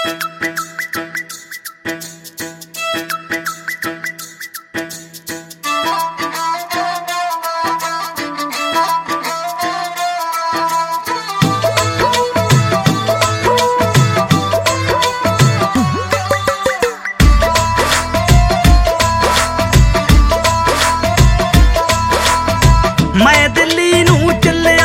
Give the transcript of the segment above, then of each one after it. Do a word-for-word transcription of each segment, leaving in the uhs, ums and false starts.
मैं दिल्ली नूं चलिया,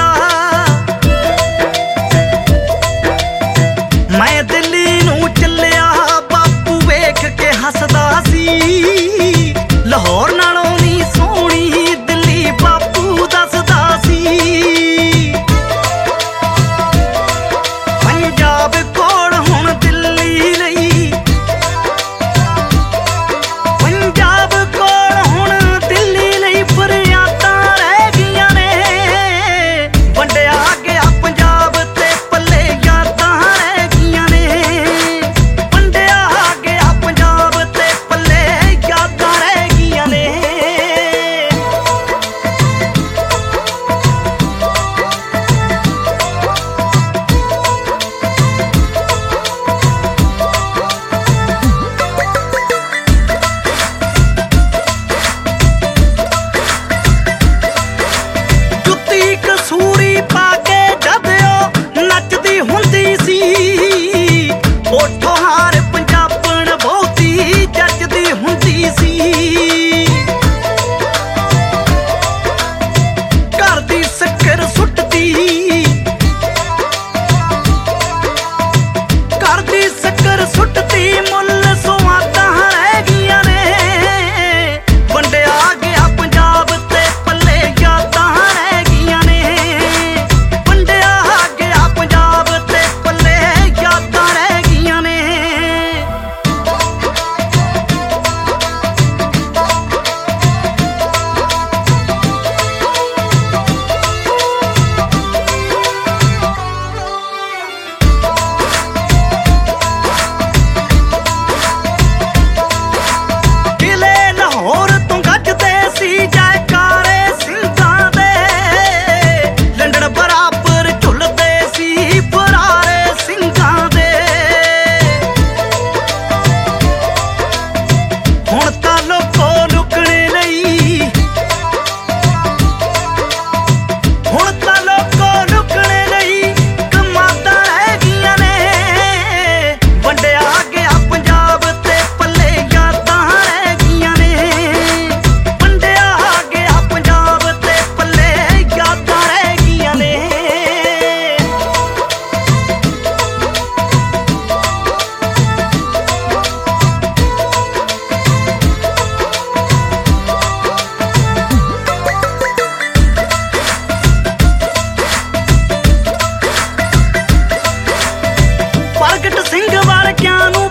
मैं दिल्ली नूं चलिया, बापू वेख के हसदा सी। लाहौर नालों नी सोहणी दिल्ली बापू दसदा सी। पंजाब कोल हुण दिल्ली लई, पंजाब कोल हुण दिल्ली लई फरियादां रह गईयां ने। वंडिया गया पंजाब ते पल्ले यादां रह गईयां ने। वंडिया गया पंजाब ते पल्ले यादां रह गईयां ने। जुत्ती कसूरी पा के जद ओ नचदी हुंदी सी। ओठों हार पंजाबण बहुती जचदी हुंदी सी। घर दी शक्कर सुटदी, घर दी शक्कर सुटदी, मुੱਲ सुआदां रह गईयां ने। वंडिया गया पंजाब ते पल्ले यादां रह गईयां ने। वंडिया गया पंजाब ते पल्ले यादां रह गईयां ने। किले लाहौर तो गजदे सी जयकारे सिंघां दे। लंडन बराबर झुलदे सी फरारे सिंघां दे। हुण तां लोको लुकणे लई, हुण तां लोको लुकणे लई कमादां रह गईयां ने। वंडिया गया पंजाब ते पल्ले यादां रह गईयां ने। वंडिया गया पंजाब ते पल्ले यादां रह गईयां ने। प्रगट सिंह वर्गिਆਂ ਨੂੰ